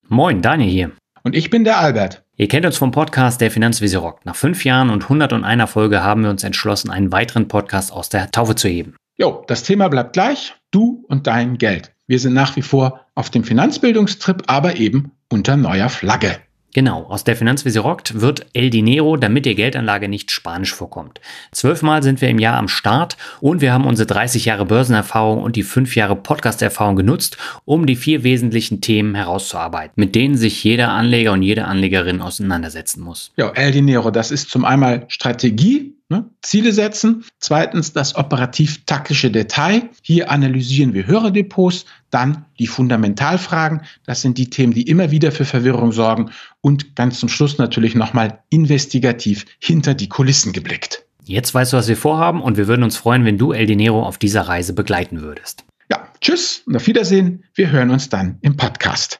Moin, Daniel hier. Und ich bin der Albert. Ihr kennt uns vom Podcast Der Finanzvisier rockt. Nach 5 Jahren und 101 Folge haben wir uns entschlossen, einen weiteren Podcast aus der Taufe zu heben. Jo, das Thema bleibt gleich. Du und dein Geld. Wir sind nach wie vor auf dem Finanzbildungstrip, aber eben unter neuer Flagge. Genau, aus der Finanzvisier rockt wird El Dinero, damit ihr Geldanlage nicht spanisch vorkommt. 12 Mal sind wir im Jahr am Start und wir haben unsere 30 Jahre Börsenerfahrung und die 5 Jahre Podcast-Erfahrung genutzt, um die 4 wesentlichen Themen herauszuarbeiten, mit denen sich jeder Anleger und jede Anlegerin auseinandersetzen muss. Ja, El Dinero, das ist zum einen Strategie, Ziele setzen. Zweitens das operativ-taktische Detail. Hier analysieren wir Hörerdepots. Dann die Fundamentalfragen. Das sind die Themen, die immer wieder für Verwirrung sorgen. Und ganz zum Schluss natürlich nochmal investigativ hinter die Kulissen geblickt. Jetzt weißt du, was wir vorhaben und wir würden uns freuen, wenn du El Dinero auf dieser Reise begleiten würdest. Ja, tschüss und auf Wiedersehen. Wir hören uns dann im Podcast.